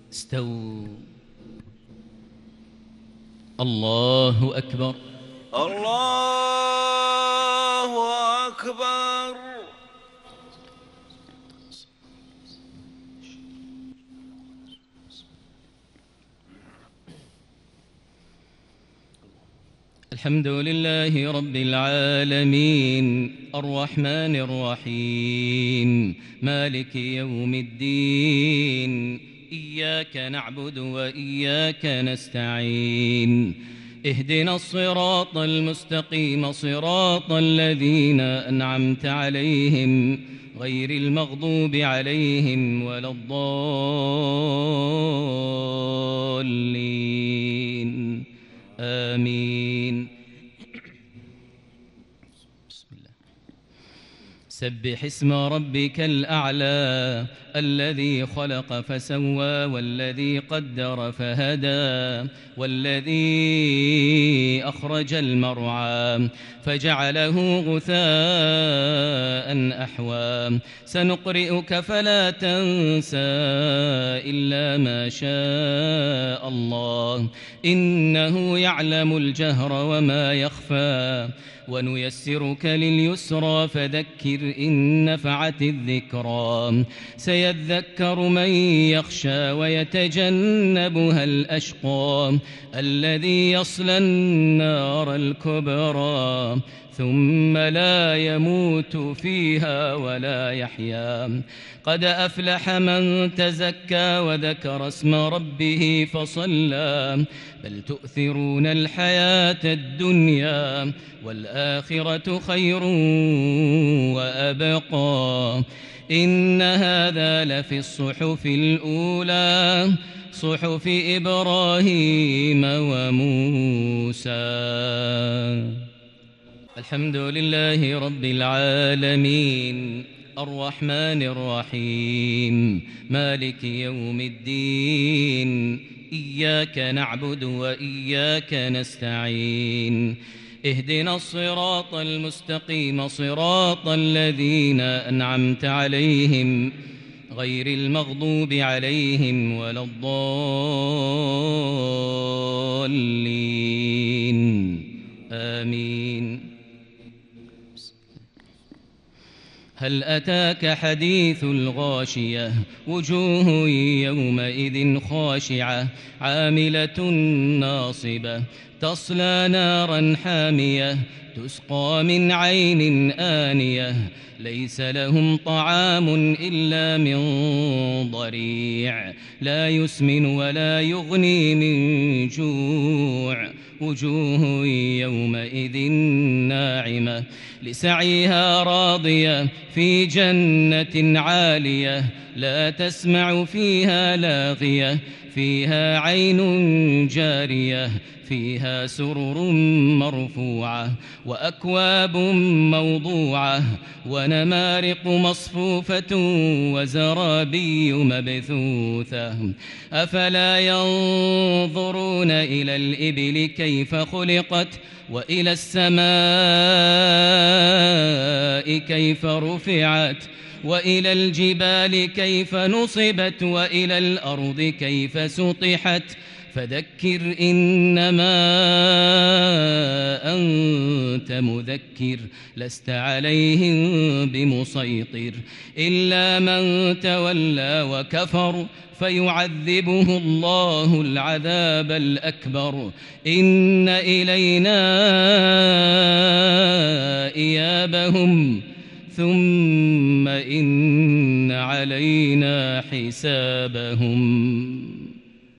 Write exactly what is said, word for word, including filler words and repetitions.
استووا. الله أكبر. الله أكبر. الحمد لله رب العالمين الرحمن الرحيم مالك يوم الدين إياك نعبد وإياك نستعين اهدنا الصراط المستقيم صراط الذين أنعمت عليهم غير المغضوب عليهم ولا الضالين آمين. بسم الله. سبح اسم ربك الأعلى الذي خلق فسوى والذي قدر فهدى والذي أخرج المرعى فجعله غثاء أحوى سنقرئك فلا تنسى إلا ما شاء الله إنه يعلم الجهر وما يخفى ونيسرك لليسرى فذكر إن نفعت الذكرى سيذكر من يخشى ويتجنبها الأشقى الذي يصلى النار الكبرى ثم لا يموت فيها ولا يحيا قد أفلح من تزكى وذكر اسم ربه فصلى بل تؤثرون الحياة الدنيا والآخرة خير وأبقى إن هذا لفي الصحف الأولى صحف إبراهيم وموسى. الحمد لله رب العالمين الرحمن الرحيم مالك يوم الدين إياك نعبد وإياك نستعين اهدنا الصراط المستقيم صراط الذين أنعمت عليهم غير المغضوب عليهم ولا الضالين آمين. هل أتاك حديث الغاشية وجوه يومئذ خاشعة عاملة ناصبة تصلى نارا حامية تسقى من عين آنية ليس لهم طعام إلا من ضريع لا يسمن ولا يغني من جوع وجوه يومئذ ناعمة لسعيها راضية في جنة عالية لا تسمع فيها لاغية فيها عين جارية فيها سرر مرفوعة وأكواب موضوعة ونمارق مصفوفة وزرابي مبثوثة أفلا ينظرون إلى الإبل كيف خلقت وإلى السماء كيف رفعت وإلى الجبال كيف نصبت وإلى الأرض كيف سطحت فذكر إنما أنت مذكر لست عليهم بمسيطر إلا من تولى وكفر فيعذبه الله العذاب الأكبر إن إلينا إيابهم ثم إن علينا حسابهم.